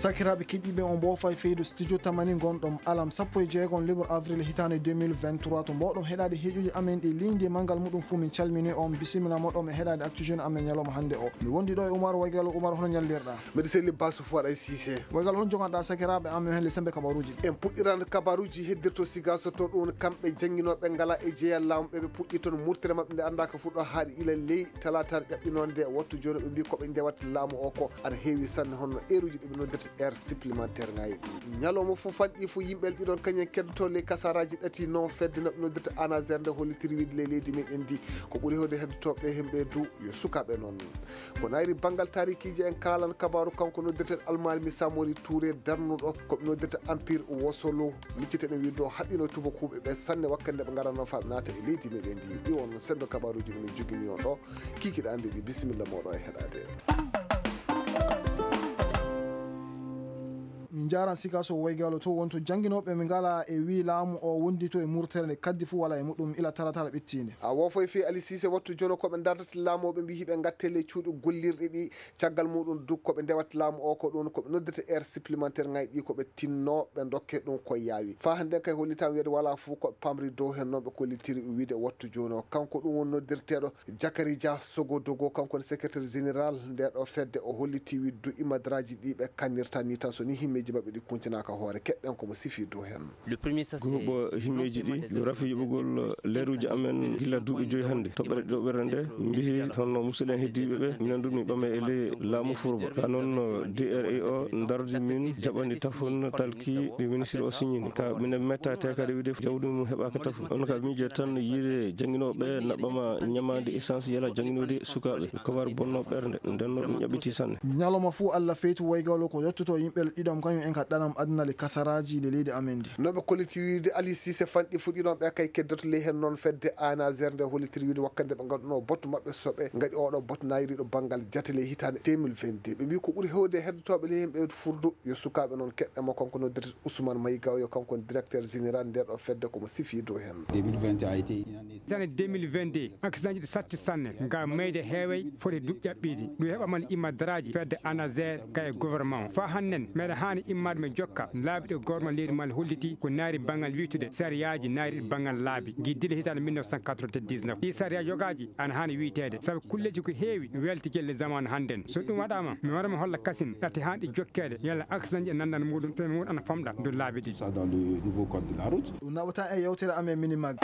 sakiraɓe kiɗiɓe on mbofay feydu studio tamani gonɗom alam 16 libre avril hitande 2023 to mbawɗom heɗade heeƴuji amen ɗi ligne mangal muɗum fuu min calmini on bisimilla moɗon e heɗade actu jeune amen ñalawma hande o mi wondi ɗo e Oumar Waygal. Oumar hono ñallirɗa? mbiɗa selli basu Fouaɗa Cissé. Waygal hono joganɗa sakiraɓe amen hen le sembe kabaruji en puɗɗirande kabaruji heddirto sigaso to ɗum kamɓe jangguinoɓe ngala e jeeyal laamu ɓe puɗɗi toon murtere mabɓe nde anda ko fuɗɗo haaɗi ila ley talatare ƴaɓɓinonde wattu joni ɓe mbi koɓe ndewat laamu o ko ana heewi sanne honno heure-uji ɗiɓe noddirta aire supplémentaire ngayi ɗi ñalawma fof fanɗi fo yimɓeɓe ɗiɗon kañen keddoto les kasaraji ɗati non fedde noɓe noddirta ANASER nde hollitiri wiide le leydi meɗen ndi ko ɓuuri hewde heddotoɓe hemɓe du yo sukaɓe noon ko nayri banggal tarikiji en kalan kabaru kanko noddirten Almami Samori Touré darnuɗo koɓe noddirta empire wosolo micciteɗen wiido haɓino tubakuɓe ɓe sanne wakkande ɓe garanno faɓe naata e leydi meɗen ndi ɗi won sendo kabaruji ɗum en jogini on ɗo kikiɗa ande ɗi bisimilla moɗo e heɗade min jaran sikaso Waygalo to wonto jangguinoɓe mi ngala e wi laamu o wondi to e murtere nde kaddi fuu wala e muɗum ila taratala ɓettinde a wofoy fe Ali Cissé wattu jono koɓe dardata laamoɓe mbi hiɓe gattele cuuɗi gollirɗe ɗi caggal muɗum du koɓe ndewat laamu o ko ɗum koɓe noddata aire supplémentaire ngayi ɗi koɓe tinno ɓe dokke ɗum koye yaawi fa hande kay hollitama wiyede wala fou koɓe pamri dow hen noon ɓe kollitiri wiide wattu joni o kanko ɗum won noddirteɗo Jakary Dia Sogodogo kanko ne secrétaire général ndeɗo fedde o holliti widdu imadraji ɗi ɓe kannirta ni tan so ni himmeji mabɓe ɗi kuncinaka hoore keɗɗen komo sifi dow hen groupe himmeji ɗi yo rafi yuɓugol leeruji amen gila duuɓi joyi hannde toɓɓere ɗo ɓerde mbihi honno musidɗen heddiɓe ɓe minen du min ɓame e ley laamu Fourba ka noon DRA o dardi min jaɓandi tafon talki ɗi ministre o signini ka minen mettete kadi wiide jawdi mum heɓaka tafu on ka miije tan yiide jangguinoɓe naɓɓama ñamade essence yala jangguinode sukaɓe kowar bonno ɓerde ndenno ɗum ƴaɓɓiti sanne ñalawma fuu Allah feytu Waygalo ko yettoto yimɓe ɗiɗom kañum en ka ɗanam aduna le kasaraji le leydi amen ndi noɓe kollitiri wiide Ali Cissé fanɗi fuɗɗiɗon ɓe kay keddoto ley hen noon fedde ANASER nde hollitiri wiide wakkande ɓe ganduno bottu mabɓe soɓe gaɗi oɗo bottu nayriɗo banggal jatele hitande 2022 ɓe mbi ko ɓuuri hewde heddotoɓe ley hemɓe furdu yo sukaɓe noon keɗɗemo kanko noddirta Ousmane Maygaw yo kanko directeur général ndeɗo fedde komo sifi dow hen 2020 a été année 2022 accident ji ɗi satti sanne ngam mayde heewey foti duɓƴaɓɓiɗi ɗum heɓaman immadaраji fedde ANASER ka e gouvernement fa hannen meɗa hani immade me jokka laabi ɗe gorma leydi mal holliti ko naari banggal witude sariyaji naari banggal laabi guiddile hitande 1999 ɗi sariya jogaji ana hani witede saabu kulleji ko heewi welti gelle zamanu hannden so ɗum waɗama mi warama holla kasine ɗatti hanɗi jokkede yalla accident ji e nandana muɗum tawi muɗum ana famɗa dow laabi ɗi dans le nouveau code de la route ɗum naɓata e yewtere amen minimag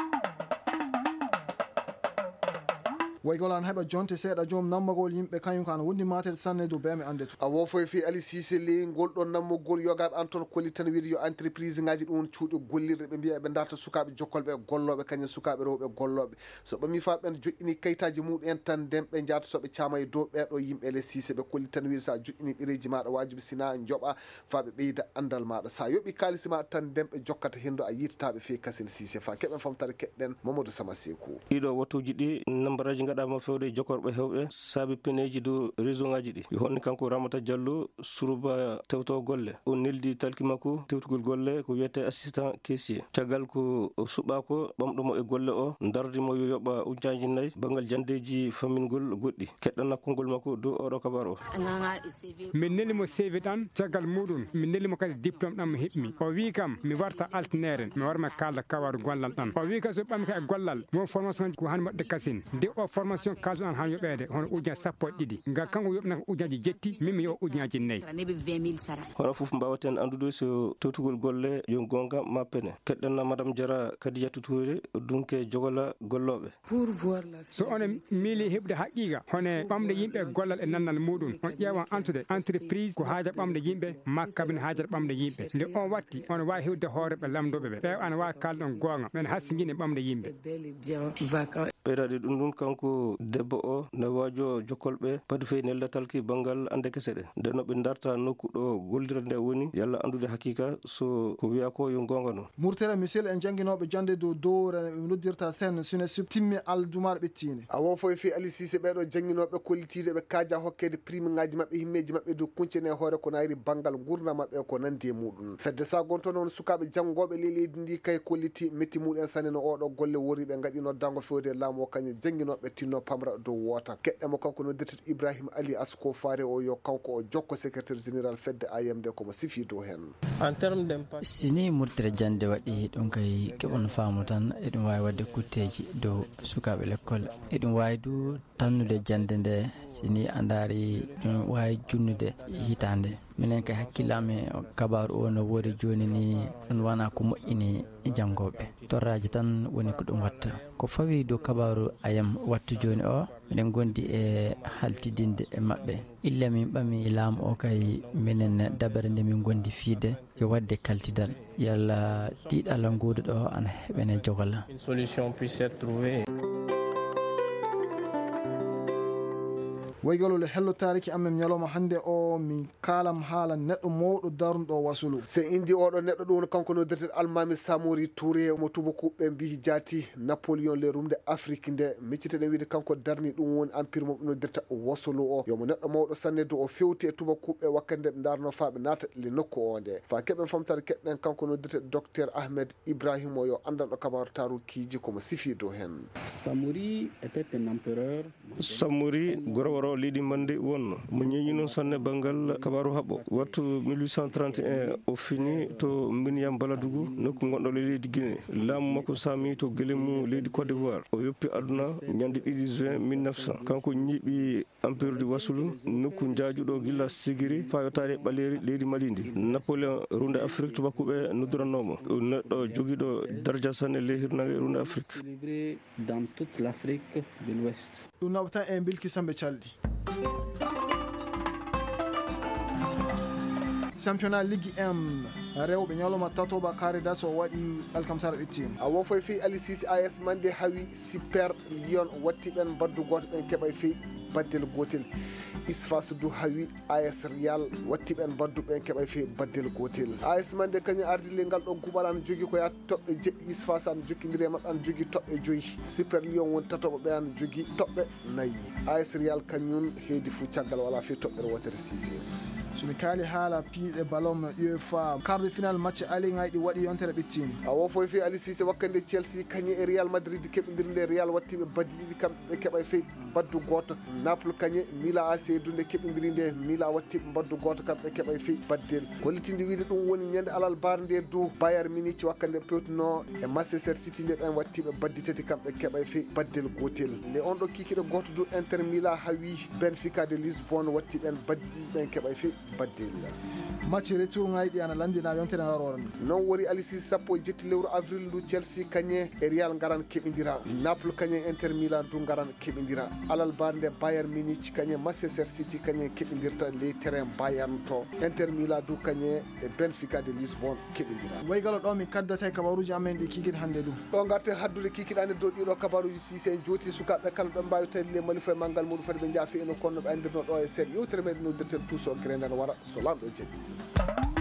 Waygalo an heɓa jonte seeɗa joom nammagol yimɓe kañum ka no wondi matel sanne dow beme ande to a wofoy fi Ali Cissé ley ngol ɗon nammugol yogaɓe an toon kolli tan wiide yo entreprise ngaji ɗum cuuɗi gollirɗe ɓe mbiya ɓe darta sukaɓe jokkolɓe golloɓe kañum sukaɓe rewɓe golloɓe so ɓami fa ɓen joƴƴini kayitaji muɗum tan nden ɓe jaata soɓe caama e dow ɓeɗo yimɓe Ali Cissé ɓe kolli tan wiide sa joƴƴini ɗereji maɗa wajibi sina joɓa fa ɓe ɓeyda andal maɗa sa yoɓi kalisi maɗa tan nden ɓe jokkata hendo a yitataɓe fe kasine Cissé fa keɓen famtare keɗɗen Mamadou Sama Sekou ɗiɗo wattuji ɗi numberaji gaɗama fewde jokorɓe hewɓe saabi peneji dow réseau ngaji ɗi honni kanko Ramata Diallo Suruba tewto golle o neldi talki makko tewtugol golle ko wiyete assistant caissier caggal ko suɓako ɓamɗomo e golle o dardimo yo yoɓa ujunnaje 4 banggal jandeji famingol goɗɗi keɗɗan nakkongol makko dow oɗo kabar o min nelimo CV tan caggal muɗum min nelimo kadi diplôme ɗam mi heɓmi o wi kam mi warta altinere mi warma kalda kawaru gollal ɗan o wi kam so ɓammi ka e gollal mo formation ko hani waɗde kasine nde o formation kaldu an han yoɓede hono ujunnaje 11 ngal kanko yoɓna ko ujunnaje 7 min mi yoɓa ujunnaje 4 hono foof mbawaten andude so tewtugol golle yo gonga ma pene keɗɗenna madame Diara Kadidiatou Touré dunke jogola golloɓe so on miili heɓde haqiqa hono ɓamde yimɓe gollal e nannal muɗum on ƴeewan antude entreprise ko haaja ɓamde yimɓe makkaɓe ne haajata ɓamde yimɓe nde on watti on wawi hewde hooreɓe lamdoɓe ɓe ɓe ana wawi kalɗon gonga men hassiguine ɓamde yimɓe ɓeydade ɗum ɗum kanko debbo o nawajo jokkolɓe padi fey nellatalki banggal ande kese ɗe nden no ɓe darta nokku ɗo gollira nde woni yalla andude haqiqa so ko wiya ko yo gonga noon murtere misil en jangguinoɓe jande dow dowre ɓe noddirta sen sine subtimme aldumaɗo ɓettine a wofoy fi Ali Cissé ɓeɗo jangguinoɓe kollitiɗe ɓe kaaja hokkede prime ngaji mabɓe himmeji mabɓe dow kuncene hoore ko nayri banggal gurna mabɓe ko nandi e muɗum fedde sa gonto noon sukaɓe janggoɓe leydi ndi kay kolliti metti muɗum sanne no oɗo golle wori ɓe gaɗi noddango fewde laamu o kañum jangguinoɓe tinno pamra dow wota keɗɗemo kanko noddirtete Ibrahima Ali Asko Fare o yo kanko o jokko secrétaire général fedde AMD komo sifi dow hen. sini murtere jande waɗi ɗum kay keɓon faamu tan eɗum wawi wadde kutteji dow sukaɓe l'école eɗum wawi du tannude jande nde sini andari ɗum wawi junnude hitande minen kay hakkillami kabaru o no woori joni ni ɗum wana ko moƴƴini janggoɓe torraji tan woni ko ɗum watta ko fawi dow kabaru ayam wattu joni o miɗen gondi e haltidinde e mabɓe illa min ɓami laamu o kay minen dabere nde min gondi fiide yo wadde kaltidal yalla tiiɗalla nguuɗo ɗo ana heɓene jogola waygalole hello tariki amen ñalawma hande o min kalam haala neɗɗo mawɗo darnuɗo wasulu se indi oɗo neɗɗo ɗum kanko noddirtete Almami Samori Touré mo tubakuɓe mbi jaati Napoléon le rumde Afrique nde micciteɗen wiide kanko darni ɗum woni empire mo noddirta wasulu o yomo neɗɗo mawɗo sanne do o fewti e tubakuɓe wakkati nde ɓe darno faɓe naata le nokku o nde fa keɓen famtare keɗɗen kanko noddirtete docteur Ahmed Ibrahima o yo andanɗo kabaru tarukiji komo sifi dow hen. Samori était un empereur. Samori goroworo leydi mande wonno mo ñeñi noon sanne banggal kabaru haɓɓo wattu 1831 o fini to Mbiniyam Baladougou nokku gonɗo le leydi Guinée laamu makko sami to guelemu leydi Côte d'Ivoire o yoppi aduna ñande 2 juin 1900 kanko ñiiɓi empire du Wasulu nokku jaajuɗo gilla Sigiri fa yottade ɓaleri leydi Mali ndi Napoléon runde Afrique tubakuɓe noddurannomo neɗɗo joguiɗo daraja sanne le hirnage runde Afrique dans toute l'Afrique de l'Ouest. ɗum naɓata e bilki sambe calɗi. championnat ligue M rewɓe ñalawma tatoba Caridas o waɗi alkamsara ɓettini a wofoy fi Ali Cissé AS Mande hawi Super Lyon watti ɓen baddu goto ɓen keɓay fi baddel gotel Isfa Sudu hawi AS Real watti ɓen baddu ɓen keɓay fi baddel gotel AS Mande kañum ardi le ngal ɗo kuɓal ana jogui ko yaata toɓɓe jeɗɗi Isfa so ana jokkidiri e mabɓe ana jogui toɓɓe 5 Super Lyon woni tatoɓo ɓe ana jogui toɓɓe 4 AS Real kañum heedi fou caggal wala fi toɓɓere wotere 6 somi kaali haala piiɗe ballon UEFA quart de final match aliŋaji ɗi waɗi yontere ɓettini a wofoy fi Ali Cissé wakkande Chelsea kañum e Real Madrid keɓodiri nde Real wattiɓe baddi ɗiɗi kamɓe ɓe keɓay fey baddu goto Naples kañum Mila AC dunde keɓodiri nde Mila wattiɓe baddu goto kamɓe ɓe keɓay fey baddel gollitinde wiide ɗum woni ñande alal bar nde dow Bayern Munich wakkande pewtuno e Manchester City nde ɓen wattiɓe baddi tati kamɓe keɓay fey baddel gotel le on ɗo kikiɗe goto dow Inter Mila hawi Benfica de Lisbonne watti ɓen baddi ɗiɗi ɓen keɓay fey baddel match retour ngayi ɗi ana landina yontere ngarore ni non wori Ali Cissé sappo e jetti lewru avril ndu Chelsea kañe e Real garan keɓidira Naples kañe Inter Milan du garan keɓidira alal bar nde Bayern Munich kañe Manchester City kañe keɓidirta les terrain Bayern to Inter Milan du kañe e Benfica de Lisbonne keɓidira waygalo ɗo min kaddata e kabaruji amen ɗi kikiɗe hannde ɗum ɗo garten haddude kikiɗande dow ɗiɗo kabaruji Cissé en jooti sukaɓe kala ɗon mbawi tawde le malifo e manggal muɗum fadi ɓe jaafi eno konno ɓe andirno ɗo e seeɗa yewtere meɗen noddirten tous o grenden wara so lamɗo jaaɓi